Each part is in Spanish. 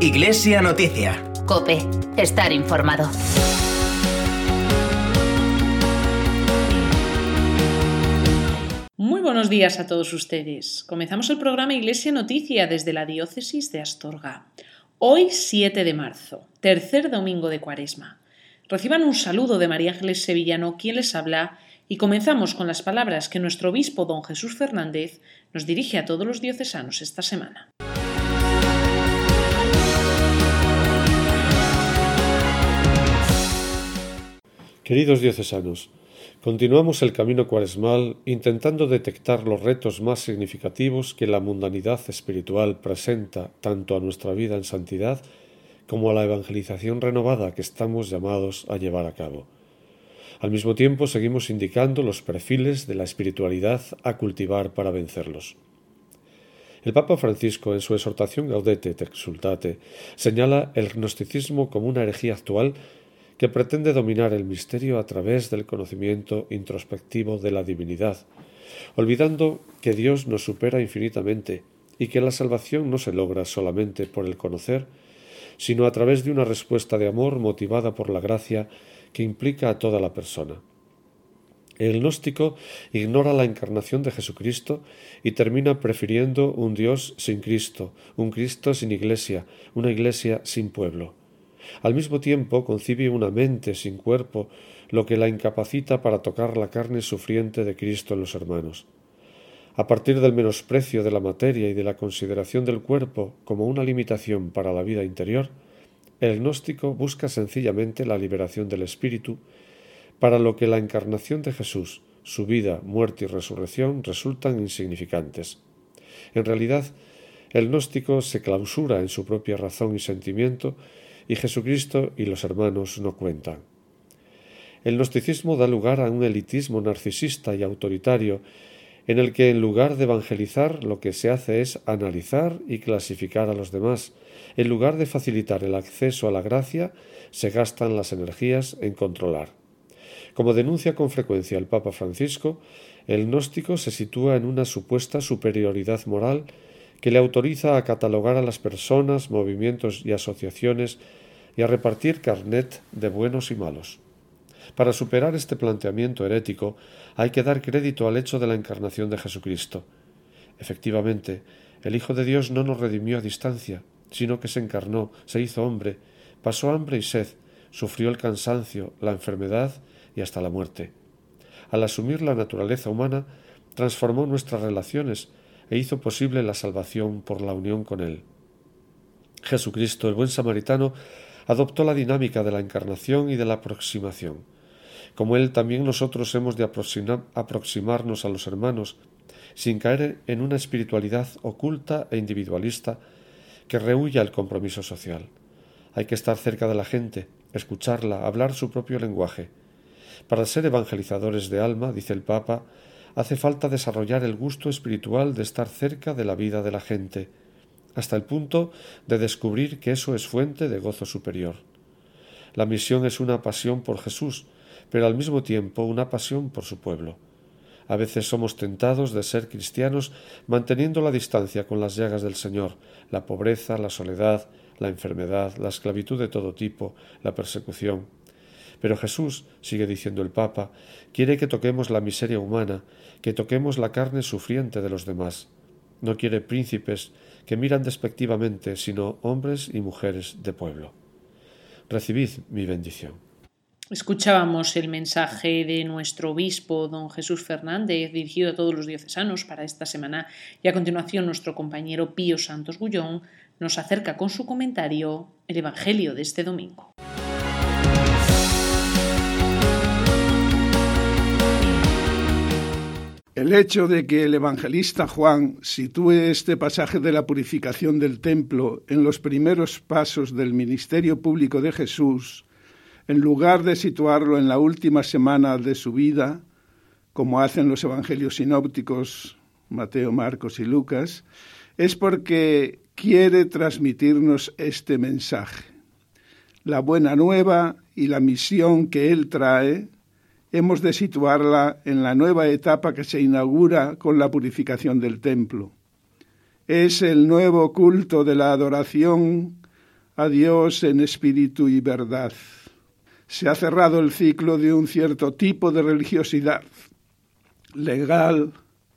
Iglesia Noticia. COPE. Estar informado. Muy buenos días a todos ustedes. Comenzamos el programa Iglesia Noticia desde la Diócesis de Astorga. Hoy, 7 de marzo, tercer domingo de Cuaresma. Reciban un saludo de María Ángeles Sevillano, quien les habla, y comenzamos con las palabras que nuestro obispo don Jesús Fernández nos dirige a todos los diocesanos esta semana. Queridos diocesanos, continuamos el camino cuaresmal intentando detectar los retos más significativos que la mundanidad espiritual presenta tanto a nuestra vida en santidad como a la evangelización renovada que estamos llamados a llevar a cabo. Al mismo tiempo seguimos indicando los perfiles de la espiritualidad a cultivar para vencerlos. El Papa Francisco, en su exhortación Gaudete et Exsultate, señala el gnosticismo como una herejía actual que pretende dominar el misterio a través del conocimiento introspectivo de la divinidad, olvidando que Dios nos supera infinitamente y que la salvación no se logra solamente por el conocer, sino a través de una respuesta de amor motivada por la gracia que implica a toda la persona. El gnóstico ignora la encarnación de Jesucristo y termina prefiriendo un Dios sin Cristo, un Cristo sin iglesia, una iglesia sin pueblo. Al mismo tiempo concibe una mente sin cuerpo, lo que la incapacita para tocar la carne sufriente de Cristo en los hermanos. A partir del menosprecio de la materia y de la consideración del cuerpo como una limitación para la vida interior, el gnóstico busca sencillamente la liberación del espíritu, para lo que la encarnación de Jesús, su vida, muerte y resurrección resultan insignificantes. En realidad, el gnóstico se clausura en su propia razón y sentimiento, y Jesucristo y los hermanos no cuentan. El gnosticismo da lugar a un elitismo narcisista y autoritario, en el que en lugar de evangelizar lo que se hace es analizar y clasificar a los demás. En lugar de facilitar el acceso a la gracia, se gastan las energías en controlar. Como denuncia con frecuencia el Papa Francisco, el gnóstico se sitúa en una supuesta superioridad moral que le autoriza a catalogar a las personas, movimientos y asociaciones y a repartir carnet de buenos y malos. Para superar este planteamiento herético hay que dar crédito al hecho de la encarnación de Jesucristo. Efectivamente, el Hijo de Dios no nos redimió a distancia, sino que se encarnó, se hizo hombre, pasó hambre y sed, sufrió el cansancio, la enfermedad y hasta la muerte. Al asumir la naturaleza humana, transformó nuestras relaciones e hizo posible la salvación por la unión con Él. Jesucristo, el buen samaritano, adoptó la dinámica de la encarnación y de la aproximación. Como Él, también nosotros hemos de aproximarnos a los hermanos, sin caer en una espiritualidad oculta e individualista que rehúya el compromiso social. Hay que estar cerca de la gente, escucharla, hablar su propio lenguaje. Para ser evangelizadores de alma, dice el Papa, hace falta desarrollar el gusto espiritual de estar cerca de la vida de la gente, hasta el punto de descubrir que eso es fuente de gozo superior. La misión es una pasión por Jesús, pero al mismo tiempo una pasión por su pueblo. A veces somos tentados de ser cristianos manteniendo la distancia con las llagas del Señor, la pobreza, la soledad, la enfermedad, la esclavitud de todo tipo, la persecución. Pero Jesús, sigue diciendo el Papa, quiere que toquemos la miseria humana, que toquemos la carne sufriente de los demás. No quiere príncipes que miran despectivamente, sino hombres y mujeres de pueblo. Recibid mi bendición. Escuchábamos el mensaje de nuestro obispo, don Jesús Fernández, dirigido a todos los diocesanos para esta semana, y a continuación nuestro compañero Pío Santos Gullón nos acerca con su comentario el Evangelio de este domingo. El hecho de que el evangelista Juan sitúe este pasaje de la purificación del templo en los primeros pasos del ministerio público de Jesús, en lugar de situarlo en la última semana de su vida, como hacen los evangelios sinópticos Mateo, Marcos y Lucas, es porque quiere transmitirnos este mensaje. La buena nueva y la misión que él trae hemos de situarla en la nueva etapa que se inaugura con la purificación del templo. Es el nuevo culto de la adoración a Dios en espíritu y verdad. Se ha cerrado el ciclo de un cierto tipo de religiosidad legal,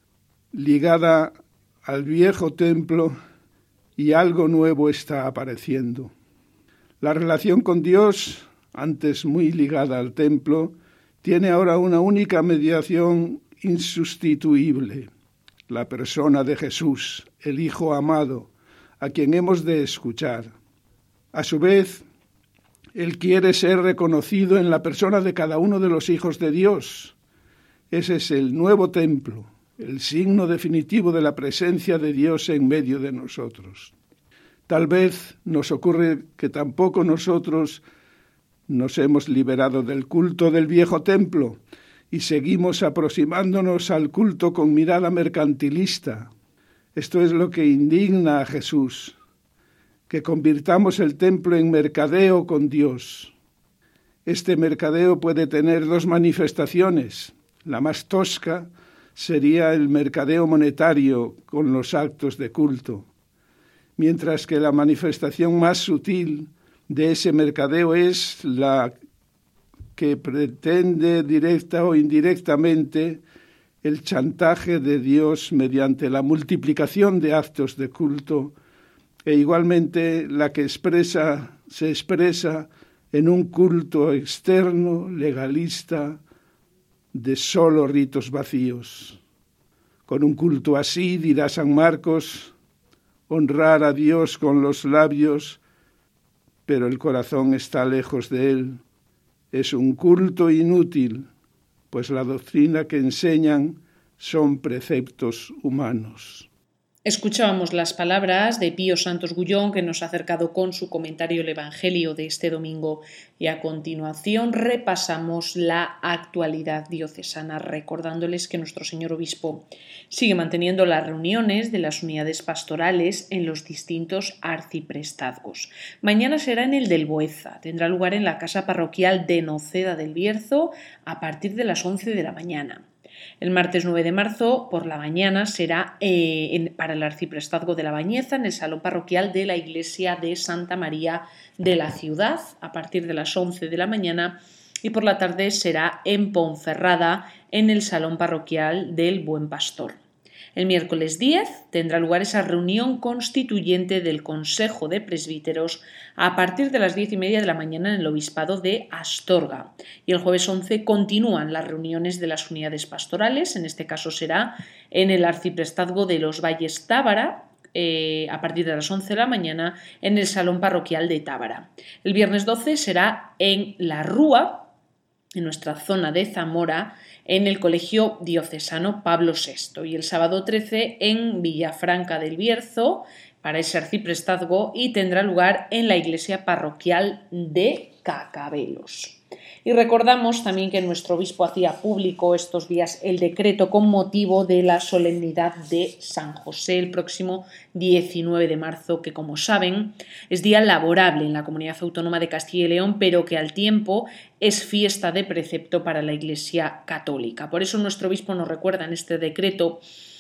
ligada al viejo templo, y algo nuevo está apareciendo. La relación con Dios, antes muy ligada al templo, tiene ahora una única mediación insustituible, la persona de Jesús, el Hijo amado, a quien hemos de escuchar. A su vez, Él quiere ser reconocido en la persona de cada uno de los hijos de Dios. Ese es el nuevo templo, el signo definitivo de la presencia de Dios en medio de nosotros. Tal vez nos ocurre que tampoco nosotros nos hemos liberado del culto del viejo templo y seguimos aproximándonos al culto con mirada mercantilista. Esto es lo que indigna a Jesús, que convirtamos el templo en mercadeo con Dios. Este mercadeo puede tener dos manifestaciones. La más tosca sería el mercadeo monetario con los actos de culto, mientras que la manifestación más sutil de ese mercadeo es la que pretende directa o indirectamente el chantaje de Dios mediante la multiplicación de actos de culto, e igualmente la que se expresa en un culto externo, legalista, de solo ritos vacíos. Con un culto así, dirá San Marcos, honrar a Dios con los labios, pero el corazón está lejos de Él. Es un culto inútil, pues la doctrina que enseñan son preceptos humanos. Escuchábamos las palabras de Pío Santos Gullón, que nos ha acercado con su comentario el Evangelio de este domingo, y a continuación repasamos la actualidad diocesana, recordándoles que nuestro señor obispo sigue manteniendo las reuniones de las unidades pastorales en los distintos arciprestazgos. Mañana será en el del Boeza, tendrá lugar en la casa parroquial de Noceda del Bierzo a partir de las 11 de la mañana. El martes 9 de marzo por la mañana será para el arciprestazgo de La Bañeza en el salón parroquial de la iglesia de Santa María de la Ciudad a partir de las 11 de la mañana, y por la tarde será en Ponferrada en el salón parroquial del Buen Pastor. El miércoles 10 tendrá lugar esa reunión constituyente del Consejo de Presbíteros a partir de las 10:30 de la mañana en el Obispado de Astorga. Y el jueves 11 continúan las reuniones de las unidades pastorales, en este caso será en el arciprestazgo de los Valles Tábara, a partir de las 11 de la mañana en el Salón Parroquial de Tábara. El viernes 12 será en La Rúa, en nuestra zona de Zamora, en el Colegio Diocesano Pablo VI, y el sábado 13 en Villafranca del Bierzo para ese arciprestazgo, y tendrá lugar en la iglesia parroquial de Cacabelos. Y recordamos también que nuestro obispo hacía público estos días el decreto con motivo de la solemnidad de San José el próximo 19 de marzo, que como saben es día laborable en la Comunidad Autónoma de Castilla y León, pero que al tiempo es fiesta de precepto para la Iglesia Católica. Por eso nuestro obispo nos recuerda en este decreto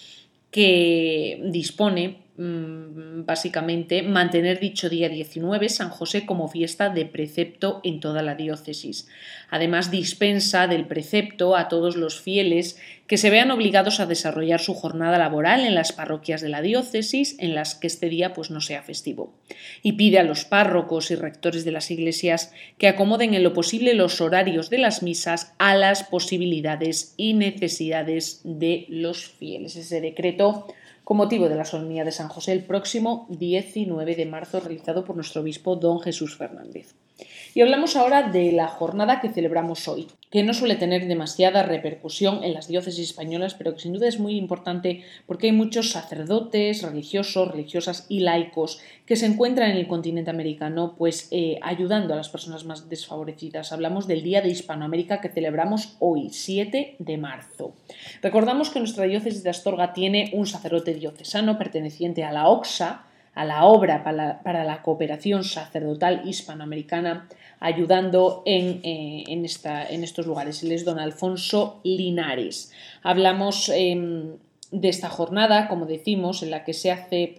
que dispone básicamente mantener dicho día 19, San José, como fiesta de precepto en toda la diócesis. Además, dispensa del precepto a todos los fieles que se vean obligados a desarrollar su jornada laboral en las parroquias de la diócesis en las que este día no sea festivo. Y pide a los párrocos y rectores de las iglesias que acomoden en lo posible los horarios de las misas a las posibilidades y necesidades de los fieles. Ese decreto con motivo de la solemnidad de San José el próximo 19 de marzo, realizado por nuestro obispo don Jesús Fernández. Y hablamos ahora de la jornada que celebramos hoy, que no suele tener demasiada repercusión en las diócesis españolas, pero que sin duda es muy importante porque hay muchos sacerdotes, religiosos, religiosas y laicos que se encuentran en el continente americano ayudando a las personas más desfavorecidas. Hablamos del Día de Hispanoamérica que celebramos hoy, 7 de marzo. Recordamos que nuestra diócesis de Astorga tiene un sacerdote diocesano perteneciente a la OXA, a la obra para la cooperación sacerdotal hispanoamericana, ayudando en estos lugares. Él es don Alfonso Linares. Hablamos de esta jornada, como decimos, en la que se hace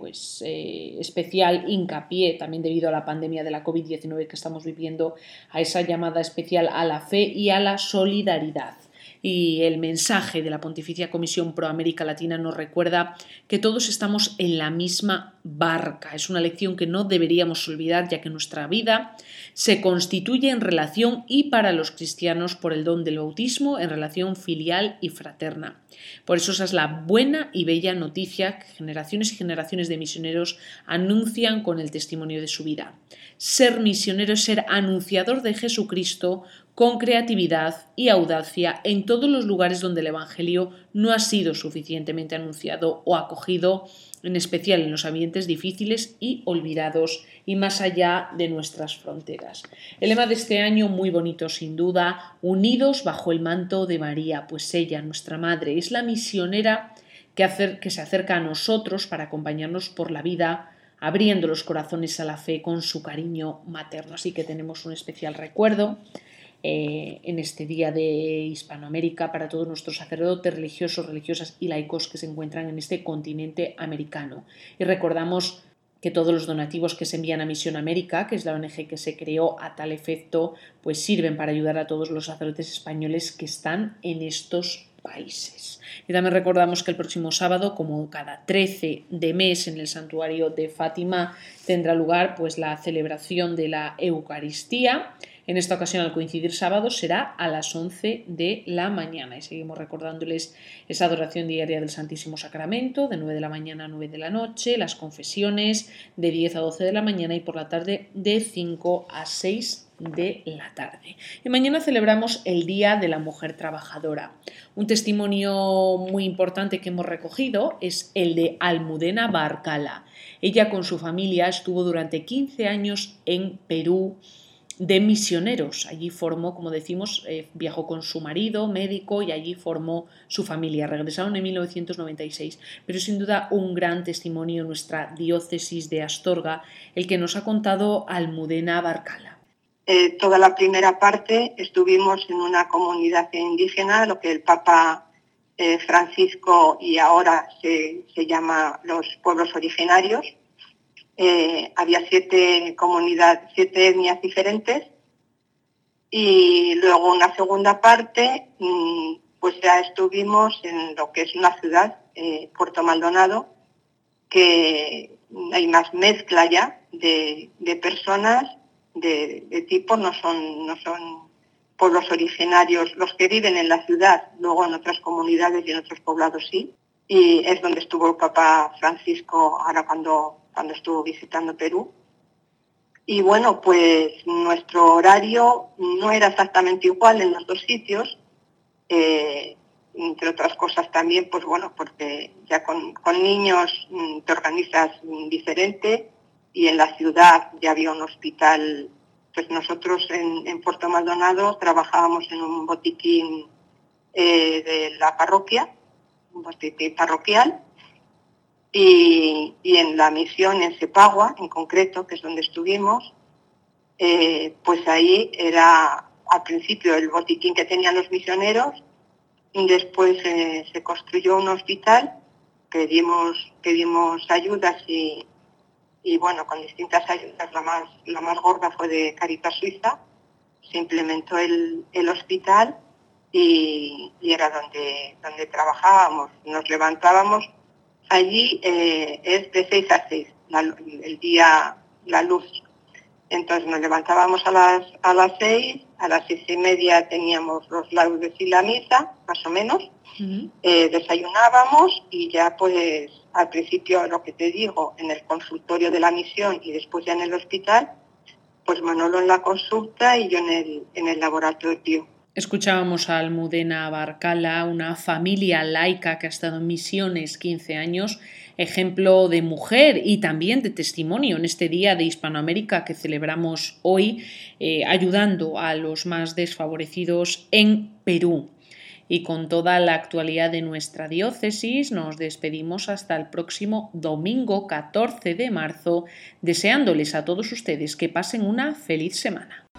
especial hincapié, también debido a la pandemia de la COVID-19 que estamos viviendo, a esa llamada especial a la fe y a la solidaridad. Y el mensaje de la Pontificia Comisión Pro América Latina nos recuerda que todos estamos en la misma barca. Es una lección que no deberíamos olvidar, ya que nuestra vida se constituye en relación y para los cristianos por el don del bautismo, en relación filial y fraterna. Por eso esa es la buena y bella noticia que generaciones y generaciones de misioneros anuncian con el testimonio de su vida. Ser misionero es ser anunciador de Jesucristo con creatividad y audacia en todos los lugares donde el Evangelio no ha sido suficientemente anunciado o acogido, en especial en los ambientes difíciles y olvidados y más allá de nuestras fronteras. El lema de este año, muy bonito sin duda: unidos bajo el manto de María, pues ella, nuestra Madre, es la misionera que se acerca a nosotros para acompañarnos por la vida, abriendo los corazones a la fe con su cariño materno. Así que tenemos un especial recuerdo en este día de Hispanoamérica para todos nuestros sacerdotes, religiosos, religiosas y laicos que se encuentran en este continente americano. Y recordamos que todos los donativos que se envían a Misión América, que es la ONG que se creó a tal efecto, pues sirven para ayudar a todos los sacerdotes españoles que están en estos países. Y también recordamos que el próximo sábado, como cada 13 de mes, en el santuario de Fátima tendrá lugar la celebración de la Eucaristía. En esta ocasión, al coincidir sábado, será a las 11 de la mañana y seguimos recordándoles esa adoración diaria del Santísimo Sacramento de 9 de la mañana a 9 de la noche, las confesiones de 10 a 12 de la mañana y por la tarde de 5 a 6 de la tarde. Y mañana celebramos el Día de la Mujer Trabajadora. Un testimonio muy importante que hemos recogido es el de Almudena Barcala. Ella con su familia estuvo durante 15 años en Perú de misioneros. Allí formó, como decimos, viajó con su marido, médico, y allí formó su familia. Regresaron en 1996, pero sin duda un gran testimonio en nuestra diócesis de Astorga, el que nos ha contado Almudena Barcala. Toda la primera parte estuvimos en una comunidad indígena, lo que el Papa Francisco y ahora se llama los pueblos originarios. Había 7 etnias diferentes, y luego una segunda parte pues ya estuvimos en lo que es una ciudad, Puerto Maldonado, que hay más mezcla ya de personas de tipo, no son pueblos originarios los que viven en la ciudad, luego en otras comunidades y en otros poblados sí, y es donde estuvo el Papa Francisco ahora cuando estuvo visitando Perú. Y bueno, pues nuestro horario no era exactamente igual en los dos sitios, entre otras cosas también, pues bueno, porque ya con niños te organizas diferente, y en la ciudad ya había un hospital. Pues nosotros en Puerto Maldonado trabajábamos en un botiquín de la parroquia, un botiquín parroquial, y en la misión en Cepagua, en concreto, que es donde estuvimos, pues ahí era al principio el botiquín que tenían los misioneros, y después se construyó un hospital, pedimos ayudas y bueno, con distintas ayudas, la más gorda fue de Caritas Suiza. Se implementó el hospital y era donde trabajábamos, nos levantábamos. Allí es de 6 a 6 el día, la luz. Entonces nos levantábamos a las 6, a las 6:30 teníamos los laudes y la misa, más o menos. Desayunábamos y ya pues al principio, lo que te digo, en el consultorio de la misión y después ya en el hospital, pues Manolo en la consulta y yo en el laboratorio. Escuchábamos a Almudena Barcala, una familia laica que ha estado en misiones 15 años, ejemplo de mujer y también de testimonio en este Día de Hispanoamérica que celebramos hoy, ayudando a los más desfavorecidos en Perú. Y con toda la actualidad de nuestra diócesis nos despedimos hasta el próximo domingo 14 de marzo, deseándoles a todos ustedes que pasen una feliz semana.